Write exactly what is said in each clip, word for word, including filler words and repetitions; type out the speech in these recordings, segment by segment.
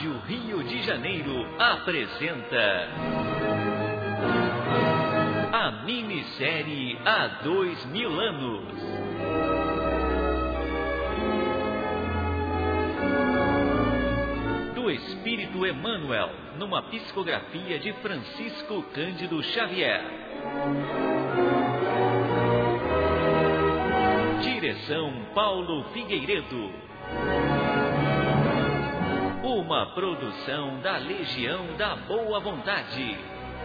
Rádio Rio de Janeiro apresenta a minissérie Há Dois Mil Anos. Do Espírito Emmanuel, numa psicografia de Francisco Cândido Xavier. Direção Paulo Figueiredo. Uma produção da Legião da Boa Vontade.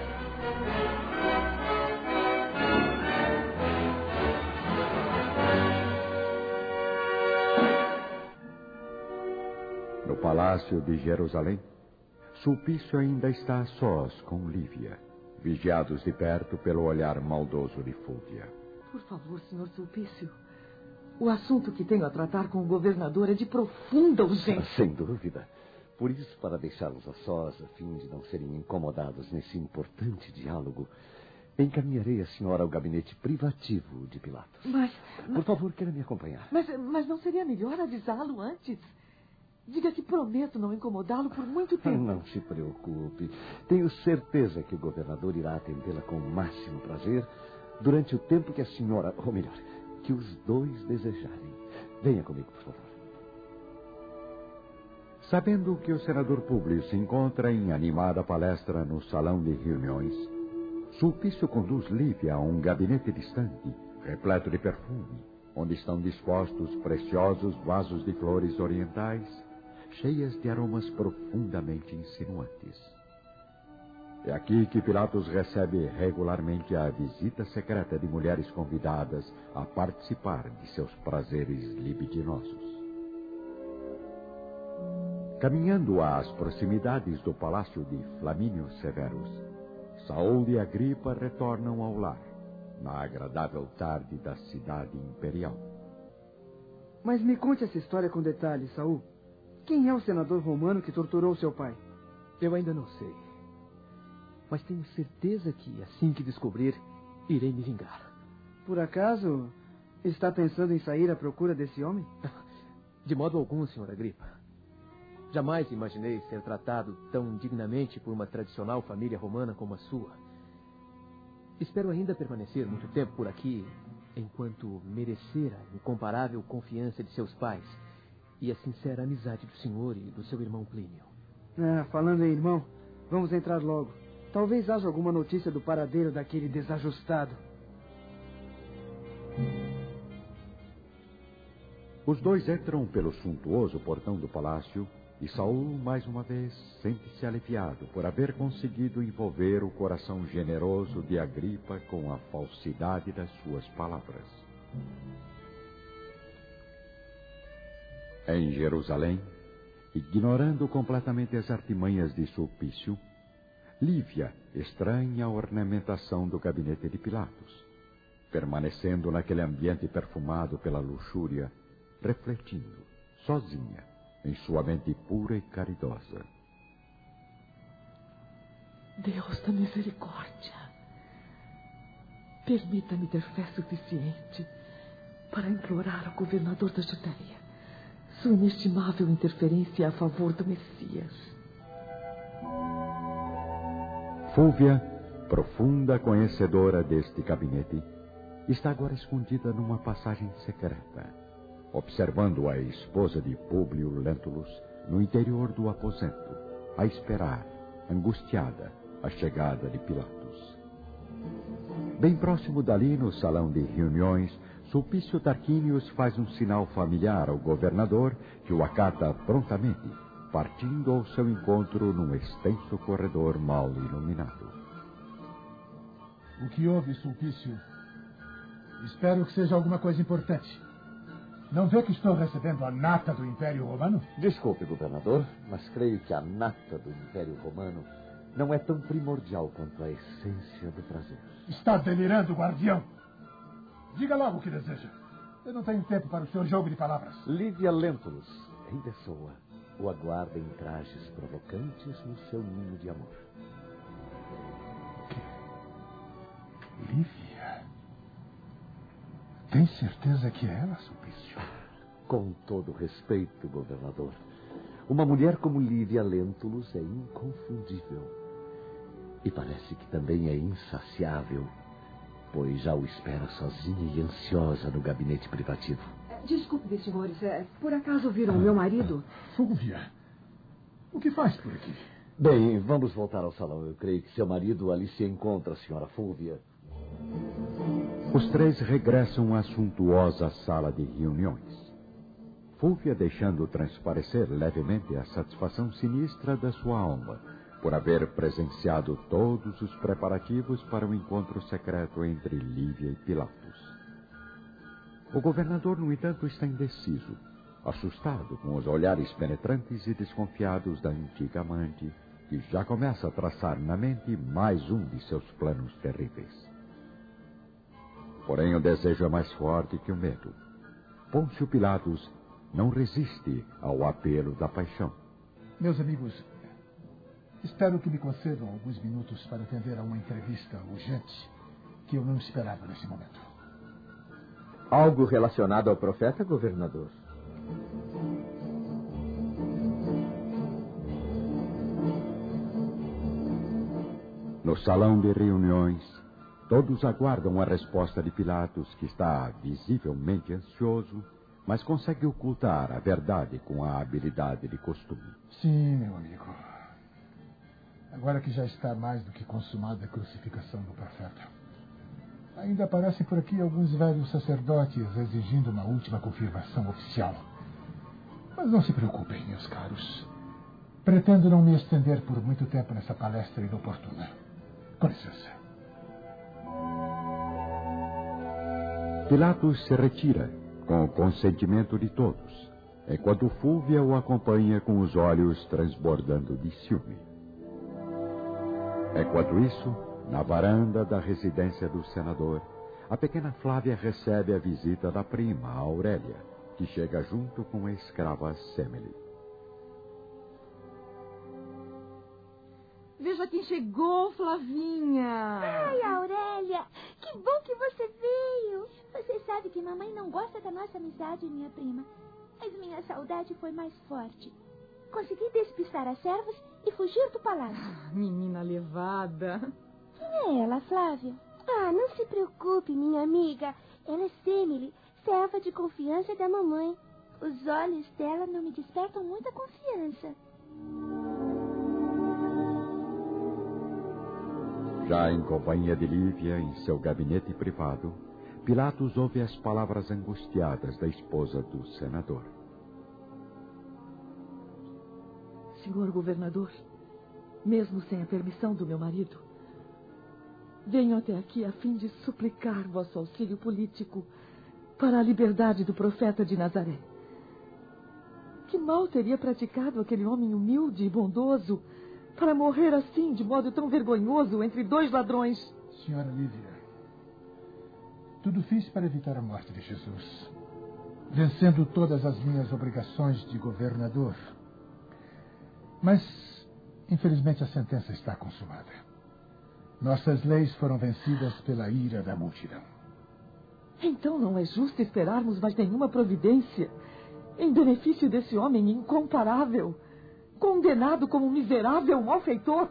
No Palácio de Jerusalém, Sulpício ainda está a sós com Lívia, vigiados de perto pelo olhar maldoso de Fúvia. Por favor, senhor Sulpício, o assunto que tenho a tratar com o governador é de profunda urgência. Sem dúvida. Por isso, para deixá-los a sós, a fim de não serem incomodados nesse importante diálogo, encaminharei a senhora ao gabinete privativo de Pilatos. Mas... Por mas, favor, queira me acompanhar. Mas, mas não seria melhor avisá-lo antes? Diga que prometo não incomodá-lo por muito tempo. Não se preocupe. Tenho certeza que o governador irá atendê-la com o máximo prazer durante o tempo que a senhora, ou melhor, que os dois desejarem. Venha comigo, por favor. Sabendo que o senador Públio se encontra em animada palestra no salão de reuniões, Sulpício conduz Lívia a um gabinete distante, repleto de perfume, onde estão dispostos preciosos vasos de flores orientais, cheias de aromas profundamente insinuantes. É aqui que Pilatos recebe regularmente a visita secreta de mulheres convidadas a participar de seus prazeres libidinosos. Caminhando às proximidades do palácio de Flamínio Severus, Saul e Agripa retornam ao lar, na agradável tarde da cidade imperial. Mas me conte essa história com detalhes, Saul. Quem é o senador romano que torturou seu pai? Eu ainda não sei. Mas tenho certeza que, assim que descobrir, irei me vingar. Por acaso, está pensando em sair à procura desse homem? De modo algum, senhor Agripa. Jamais imaginei ser tratado tão dignamente por uma tradicional família romana como a sua. Espero ainda permanecer muito tempo por aqui, enquanto merecer a incomparável confiança de seus pais e a sincera amizade do senhor e do seu irmão Plínio. Ah, falando em irmão, vamos entrar logo. Talvez haja alguma notícia do paradeiro daquele desajustado. Os dois entram pelo suntuoso portão do palácio e Saul, mais uma vez, sente-se aliviado por haver conseguido envolver o coração generoso de Agripa com a falsidade das suas palavras. Em Jerusalém, ignorando completamente as artimanhas de Sulpício, Lívia estranha a ornamentação do gabinete de Pilatos, permanecendo naquele ambiente perfumado pela luxúria, refletindo, sozinha, em sua mente pura e caridosa. Deus da misericórdia, permita-me ter fé suficiente para implorar ao governador da Judéia sua inestimável interferência a favor do Messias. Fúvia, profunda conhecedora deste gabinete, está agora escondida numa passagem secreta, observando a esposa de Públio Lentulus no interior do aposento, a esperar, angustiada, a chegada de Pilatos. Bem próximo dali, no salão de reuniões, Sulpício Tarquínios faz um sinal familiar ao governador, que o acata prontamente, partindo ao seu encontro num extenso corredor mal iluminado. O que houve, Sulpício? Espero que seja alguma coisa importante. Não vê que estou recebendo a nata do Império Romano? Desculpe, governador, mas creio que a nata do Império Romano não é tão primordial quanto a essência do prazer. Está delirando, guardião. Diga logo o que deseja. Eu não tenho tempo para o seu jogo de palavras. Lívia Lentulus, em pessoa, o aguarda em trajes provocantes no seu ninho de amor. O quê? Lívia? Tem certeza que é ela, Sulpício? Com todo respeito, governador, Uma mulher como Lívia Lentulus é inconfundível. E parece que também é insaciável, pois já o espera sozinha e ansiosa no gabinete privativo. Desculpe, senhores. Por acaso viram o meu marido? Fúvia, o que faz por aqui? Bem, vamos voltar ao salão. Eu creio que seu marido ali se encontra, senhora Fúvia. Os três regressam à suntuosa sala de reuniões. Fúvia deixando transparecer levemente a satisfação sinistra da sua alma por haver presenciado todos os preparativos para o encontro secreto entre Lívia e Pilatos. O governador, no entanto, está indeciso, assustado com os olhares penetrantes e desconfiados da antiga amante, que já começa a traçar na mente mais um de seus planos terríveis. Porém, o desejo é mais forte que o medo. Pôncio Pilatos não resiste ao apelo da paixão. Meus amigos, espero que me concedam alguns minutos para atender a uma entrevista urgente que eu não esperava nesse momento. Algo relacionado ao profeta, governador? No salão de reuniões, todos aguardam a resposta de Pilatos, que está visivelmente ansioso, mas consegue ocultar a verdade com a habilidade de costume. Sim, meu amigo. Agora que já está mais do que consumada a crucificação do profeta, ainda aparecem por aqui alguns velhos sacerdotes exigindo uma última confirmação oficial. Mas não se preocupem, meus caros. Pretendo não me estender por muito tempo nessa palestra inoportuna. Com licença. Pilatos se retira, com o consentimento de todos, enquanto Fúvia o acompanha com os olhos transbordando de ciúme. Enquanto isso, na varanda da residência do senador, a pequena Flávia recebe a visita da prima, a Aurélia, que chega junto com a escrava Semele. Veja quem chegou, Flavinha. Ai, Aurélia, que bom que você veio. Você sabe que mamãe não gosta da nossa amizade, minha prima. Mas minha saudade foi mais forte. Consegui despistar as servas e fugir do palácio. Ah, menina levada. Quem é ela, Flávia? Ah, não se preocupe, minha amiga. Ela é Semele, serva de confiança da mamãe. Os olhos dela não me despertam muita confiança. Já em companhia de Lívia, em seu gabinete privado, Pilatos ouve as palavras angustiadas da esposa do senador. Senhor governador, mesmo sem a permissão do meu marido, venho até aqui a fim de suplicar vosso auxílio político para a liberdade do profeta de Nazaré. Que mal teria praticado aquele homem humilde e bondoso para morrer assim, de modo tão vergonhoso, entre dois ladrões? Senhora Lívia, tudo fiz para evitar a morte de Jesus, vencendo todas as minhas obrigações de governador. Mas, infelizmente, a sentença está consumada. Nossas leis foram vencidas pela ira da multidão. Então não é justo esperarmos mais nenhuma providência em benefício desse homem incomparável, condenado como miserável malfeitor?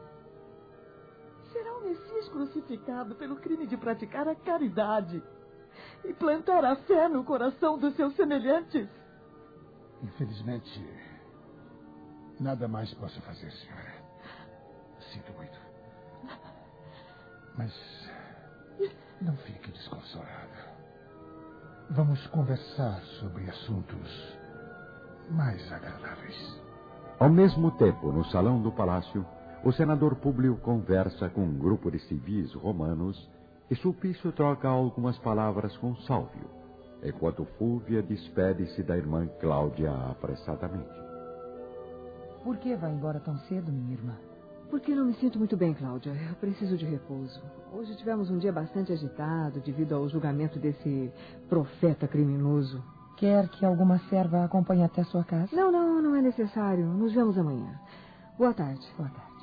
Será o Messias crucificado pelo crime de praticar a caridade e plantar a fé no coração dos seus semelhantes? Infelizmente, nada mais posso fazer, senhora. Sinto muito. Mas não fique desconsolada. Vamos conversar sobre assuntos mais agradáveis. Ao mesmo tempo, no salão do palácio, o senador Públio conversa com um grupo de civis romanos e Sulpício troca algumas palavras com Sálvio, enquanto Fúvia despede-se da irmã Cláudia apressadamente. Por que vai embora tão cedo, minha irmã? Porque não me sinto muito bem, Cláudia. Eu preciso de repouso. Hoje tivemos um dia bastante agitado devido ao julgamento desse profeta criminoso. Quer que alguma serva a acompanhe até sua casa? Não, não, não é necessário. Nos vemos amanhã. Boa tarde. Boa tarde.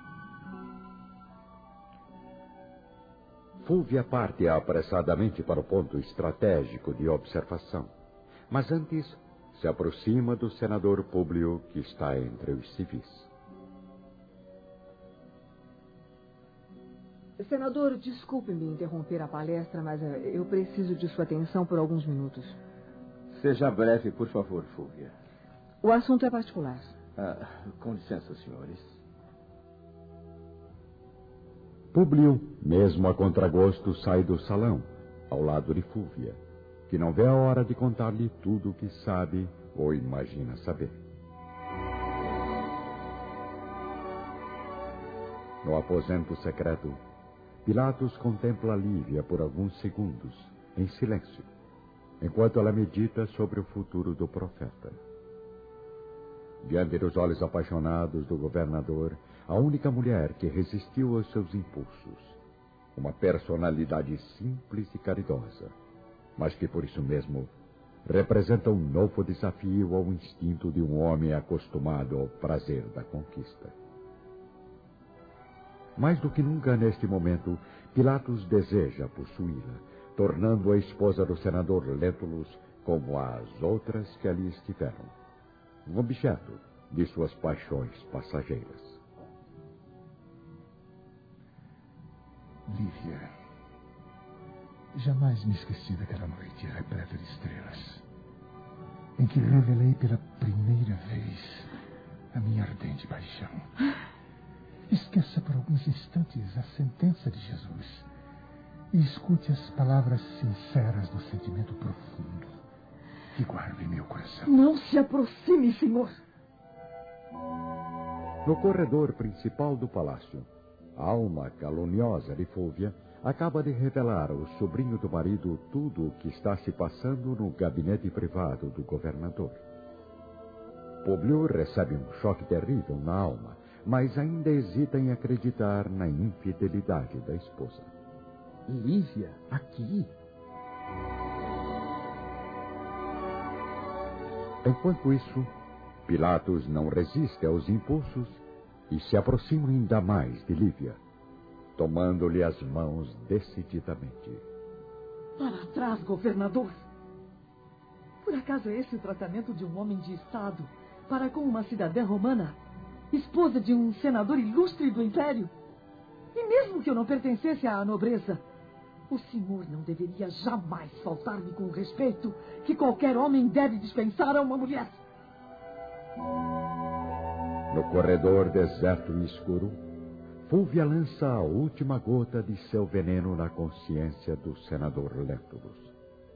Fúvia parte apressadamente para o ponto estratégico de observação. Mas antes, se aproxima do senador Públio, que está entre os civis. Senador, desculpe-me interromper a palestra, mas eu preciso de sua atenção por alguns minutos. Seja breve, por favor, Fúvia. O assunto é particular. Ah, com licença, senhores. Públio, mesmo a contragosto, sai do salão, ao lado de Fúvia, que não vê a hora de contar-lhe tudo o que sabe ou imagina saber. No aposento secreto, Pilatos contempla Lívia por alguns segundos, em silêncio, enquanto ela medita sobre o futuro do profeta. Diante dos olhos apaixonados do governador, a única mulher que resistiu aos seus impulsos, uma personalidade simples e caridosa, mas que por isso mesmo representa um novo desafio ao instinto de um homem acostumado ao prazer da conquista. Mais do que nunca neste momento, Pilatos deseja possuí-la, tornando-a a esposa do senador Lentulus como as outras que ali estiveram, um objeto de suas paixões passageiras. Lívia, jamais me esqueci daquela noite repleta de estrelas, em que revelei pela primeira vez a minha ardente paixão. Esqueça por alguns instantes a sentença de Jesus e escute as palavras sinceras do sentimento profundo que guardo em meu coração. Não se aproxime, senhor. No corredor principal do palácio, a alma caluniosa de Fúvia acaba de revelar ao sobrinho do marido tudo o que está se passando no gabinete privado do governador. Públio recebe um choque terrível na alma, mas ainda hesita em acreditar na infidelidade da esposa. Lívia, aqui? Enquanto isso, Pilatos não resiste aos impulsos e se aproxima ainda mais de Lívia, tomando-lhe as mãos decididamente. Para trás, governador! Por acaso é esse o tratamento de um homem de Estado para com uma cidadã romana, esposa de um senador ilustre do Império? E mesmo que eu não pertencesse à nobreza, o senhor não deveria jamais faltar-me com o respeito que qualquer homem deve dispensar a uma mulher. No corredor deserto e escuro, Fúvia lança a última gota de seu veneno na consciência do senador Lentulus.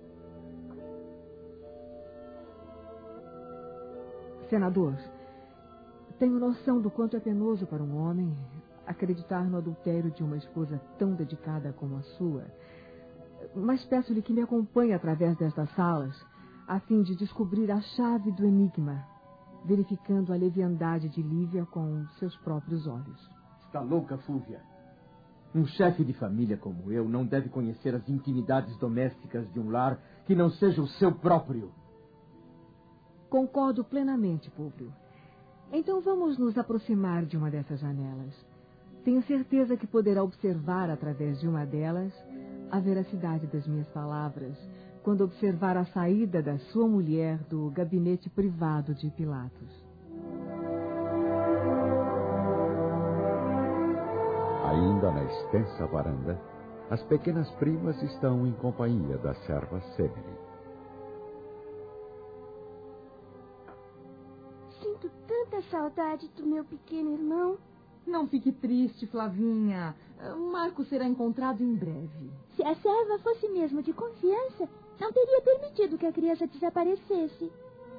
Senador, tenho noção do quanto é penoso para um homem acreditar no adultério de uma esposa tão dedicada como a sua. Mas peço-lhe que me acompanhe através destas salas, a fim de descobrir a chave do enigma, verificando a leviandade de Lívia com seus próprios olhos. Está louca, Fúvia? Um chefe de família como eu não deve conhecer as intimidades domésticas de um lar que não seja o seu próprio. Concordo plenamente, Públio. Então vamos nos aproximar de uma dessas janelas. Tenho certeza que poderá observar, através de uma delas, a veracidade das minhas palavras, quando observar a saída da sua mulher do gabinete privado de Pilatos. Ainda na extensa varanda, as pequenas primas estão em companhia da serva Semele. Sinto tanta saudade do meu pequeno irmão. Não fique triste, Flavinha. Marco será encontrado em breve. Se a serva fosse mesmo de confiança, não teria permitido que a criança desaparecesse.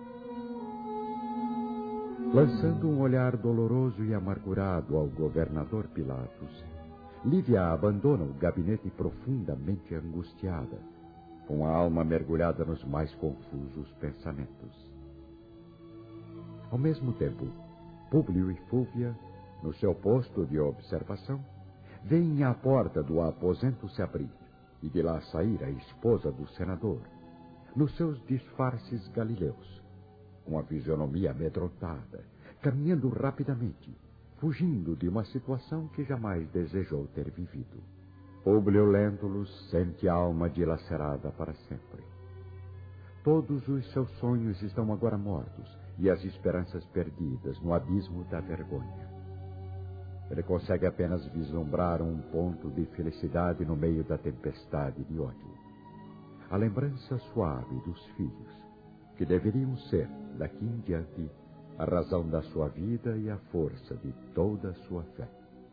Lançando um olhar doloroso e amargurado ao governador Pilatos, Lívia abandona o gabinete profundamente angustiada, com a alma mergulhada nos mais confusos pensamentos. Ao mesmo tempo, Públio e Fúvia, no seu posto de observação, veem a porta do aposento se abrir e de lá sair a esposa do senador, nos seus disfarces galileus, com a fisionomia amedrontada, caminhando rapidamente, fugindo de uma situação que jamais desejou ter vivido. Públio Lentulus sente a alma dilacerada para sempre. todos os seus sonhos estão agora mortos e as esperanças perdidas no abismo da vergonha. Ele consegue apenas vislumbrar um ponto de felicidade no meio da tempestade de ódio. A lembrança suave dos filhos, que deveriam ser, daqui em diante, a razão da sua vida e a força de toda a sua fé.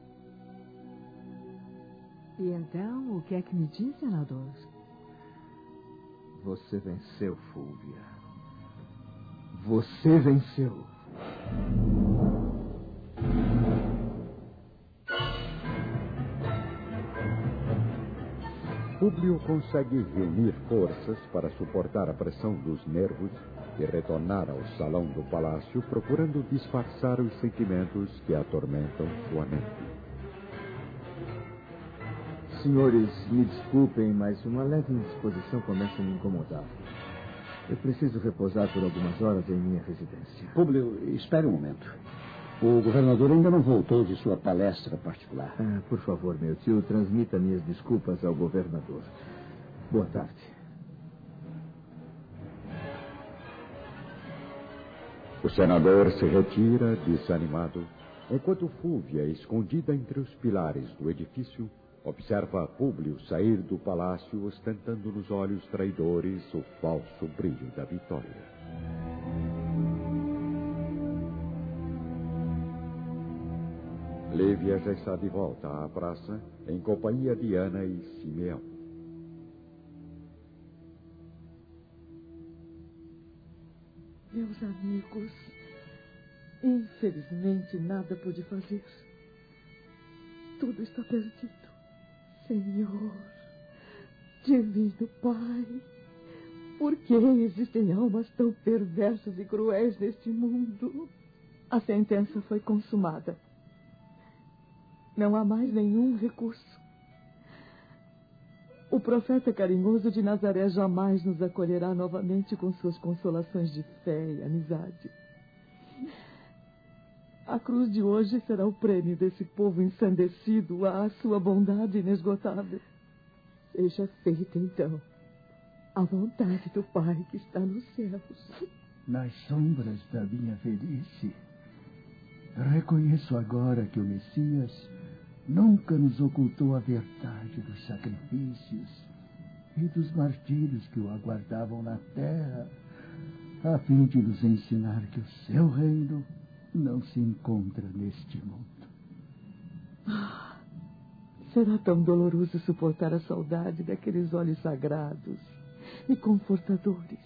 E então, o que é que me diz, senador? Você venceu, Fúvia. Você venceu. Públio consegue reunir forças para suportar a pressão dos nervos e retornar ao salão do palácio, procurando disfarçar os sentimentos que atormentam sua mente. Senhores, me desculpem, mas uma leve indisposição começa a me incomodar. Eu preciso repousar por algumas horas em minha residência. Públio, espere um momento. O governador ainda não voltou de sua palestra particular. Ah, por favor, meu tio, transmita minhas desculpas ao governador. Boa tarde. O senador se retira, desanimado, enquanto Fúvia, escondida entre os pilares do edifício, observa Públio sair do palácio ostentando nos olhos traidores o falso brilho da vitória. Lívia já está de volta à praça, em companhia de Ana e Simeão. Meus amigos, infelizmente nada pude fazer. Tudo está perdido. Senhor, divino Pai, por que existem almas tão perversas e cruéis neste mundo? A sentença foi consumada. Não há mais nenhum recurso. O profeta carinhoso de Nazaré jamais nos acolherá novamente com suas consolações de fé e amizade. A cruz de hoje será o prêmio desse povo ensandecido à sua bondade inesgotável. Seja feita, então, a vontade do Pai que está nos céus. Nas sombras da minha velhice, reconheço agora que o Messias nunca nos ocultou a verdade dos sacrifícios e dos martírios que o aguardavam na terra, a fim de nos ensinar que o seu reino não se encontra neste mundo. Ah, será tão doloroso suportar a saudade daqueles olhos sagrados e confortadores.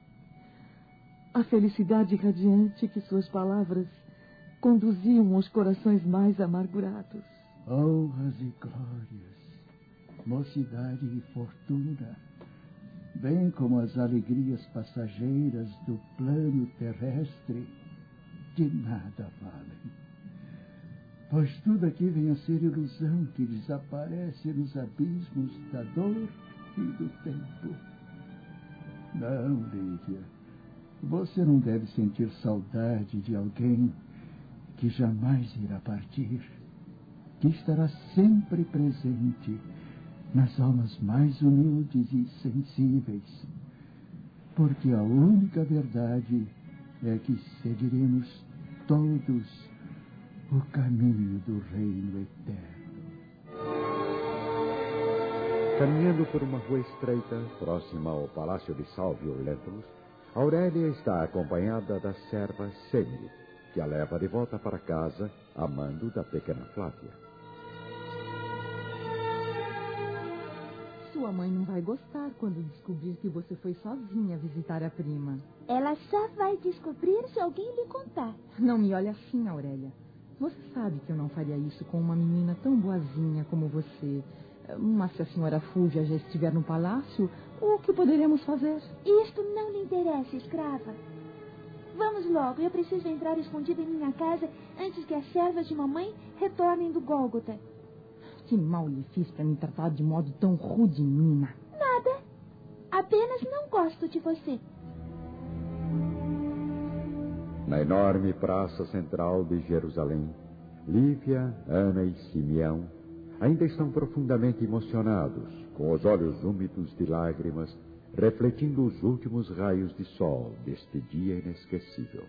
A felicidade radiante que suas palavras conduziam aos corações mais amargurados. Honras e glórias, mocidade e fortuna, bem como as alegrias passageiras do plano terrestre, de nada valem. Pois tudo aqui vem a ser ilusão que desaparece nos abismos da dor e do tempo. Não, Lívia, você não deve sentir saudade de alguém que jamais irá partir, que estará sempre presente nas almas mais humildes e sensíveis, porque a única verdade é que seguiremos todos o caminho do reino eterno. Caminhando por uma rua estreita, próxima ao palácio de Salvio Lentulus, Aurélia está acompanhada da serva Semele, que a leva de volta para casa, a mando da pequena Flávia. Sua mãe não vai gostar quando descobrir que você foi sozinha visitar a prima. Ela só vai descobrir se alguém lhe contar. Não me olhe assim, Aurélia. Você sabe que eu não faria isso com uma menina tão boazinha como você. Mas se a senhora Fúvia já estiver no palácio, o que poderemos fazer? Isto não lhe interessa, escrava. Vamos logo, eu preciso entrar escondida em minha casa antes que as servas de mamãe retornem do Gólgota. Que mal lhe fiz para me tratar de modo tão rude, menina? Nada. Apenas não gosto de você. Na enorme praça central de Jerusalém, Lívia, Ana e Simeão ainda estão profundamente emocionados, com os olhos úmidos de lágrimas, refletindo os últimos raios de sol deste dia inesquecível.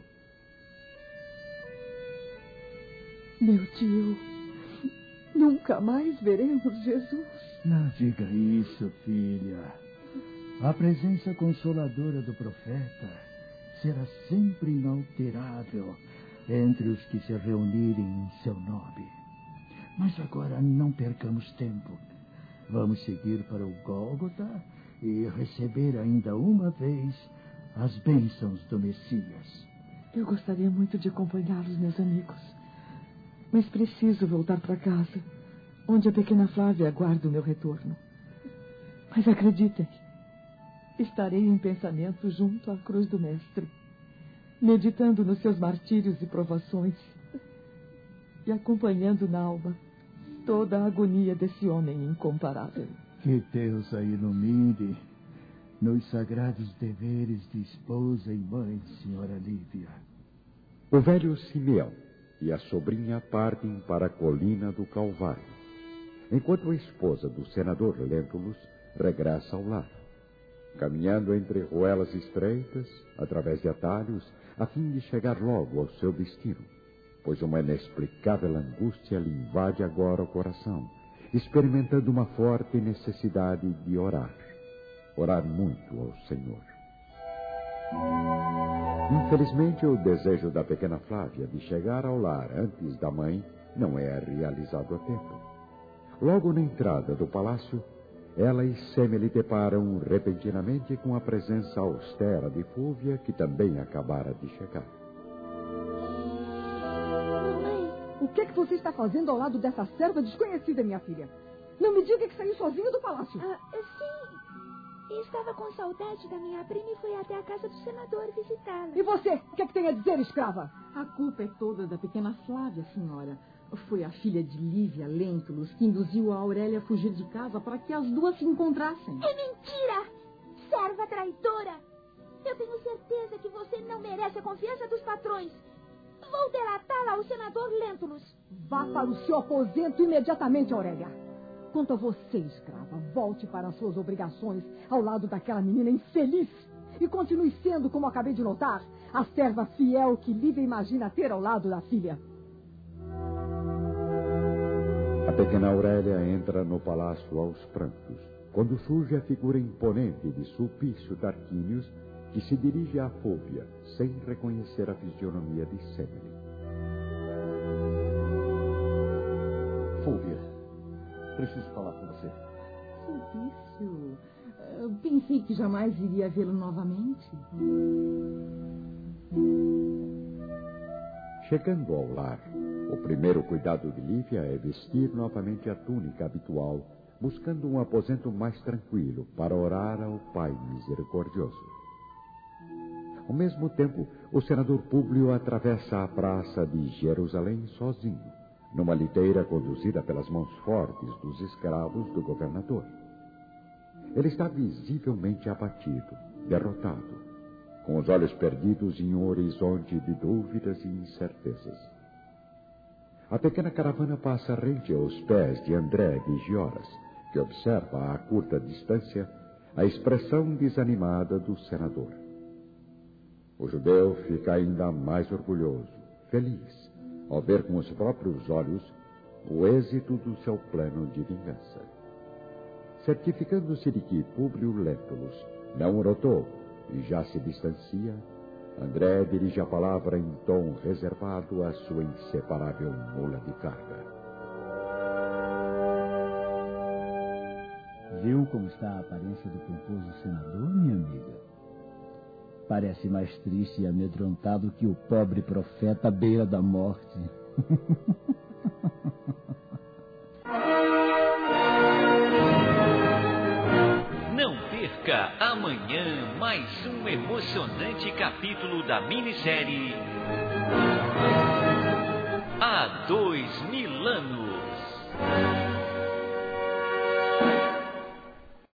Meu tio, nunca mais veremos Jesus. Não diga isso, filha. A presença consoladora do profeta será sempre inalterável entre os que se reunirem em seu nome. Mas agora não percamos tempo. Vamos seguir para o Gólgota e receber ainda uma vez as bênçãos do Messias. Eu gostaria muito de acompanhá-los, meus amigos. Mas preciso voltar para casa, onde a pequena Flávia aguarda o meu retorno. Mas acreditem, estarei em pensamento junto à cruz do Mestre, meditando nos seus martírios e provações e acompanhando na alma toda a agonia desse homem incomparável. Que Deus a ilumine nos sagrados deveres de esposa e mãe, senhora Lívia. O velho Simeão e a sobrinha partem para a colina do Calvário, enquanto a esposa do senador Lentulus regressa ao lar, caminhando entre ruelas estreitas, através de atalhos, a fim de chegar logo ao seu destino, pois uma inexplicável angústia lhe invade agora o coração, experimentando uma forte necessidade de orar, orar muito ao Senhor. Infelizmente, o desejo da pequena Flávia de chegar ao lar antes da mãe não é realizado a tempo. Logo na entrada do palácio, ela e Semele deparam repentinamente com a presença austera de Fúvia, que também acabara de chegar. O que é que você está fazendo ao lado dessa serva desconhecida, minha filha? Não me diga que saiu sozinha do palácio. Ah, sim. Estava com saudade da minha prima e fui até a casa do senador visitá-la. E você? O que é que tem a dizer, escrava? A culpa é toda da pequena Flávia, senhora. Foi a filha de Lívia Lentulus que induziu a Aurélia a fugir de casa para que as duas se encontrassem. É mentira! Serva traidora! Eu tenho certeza que você não merece a confiança dos patrões. Vou delatá-la ao senador Lentulus. Vá para o seu aposento imediatamente, Aurélia. Quanto a você, escrava, volte para as suas obrigações ao lado daquela menina infeliz e continue sendo, como acabei de notar, a serva fiel que Lívia imagina ter ao lado da filha. A pequena Aurélia entra no palácio aos prantos, quando surge a figura imponente de Sulpício Tarquínios, que se dirige à Fúvia, sem reconhecer a fisionomia de Semele. Fúvia, preciso falar com você. Sulpício, eu pensei que jamais iria vê-lo novamente. Chegando ao lar, o primeiro cuidado de Lívia é vestir novamente a túnica habitual, buscando um aposento mais tranquilo para orar ao Pai Misericordioso. Ao mesmo tempo, o senador Públio atravessa a praça de Jerusalém sozinho, numa liteira conduzida pelas mãos fortes dos escravos do governador. Ele está visivelmente abatido, derrotado, com os olhos perdidos em um horizonte de dúvidas e incertezas. A pequena caravana passa rente aos pés de André de Gioras, que observa a curta distância a expressão desanimada do senador. O judeu fica ainda mais orgulhoso, feliz, ao ver com os próprios olhos o êxito do seu plano de vingança. Certificando-se de que Públio Lentulus não o notou e já se distancia, André dirige a palavra em tom reservado à sua inseparável mula de carga. Viu como está a aparência do pomposo senador, minha amiga? Parece mais triste e amedrontado que o pobre profeta à beira da morte. Não perca amanhã mais um emocionante capítulo da minissérie Há Dois Mil Anos.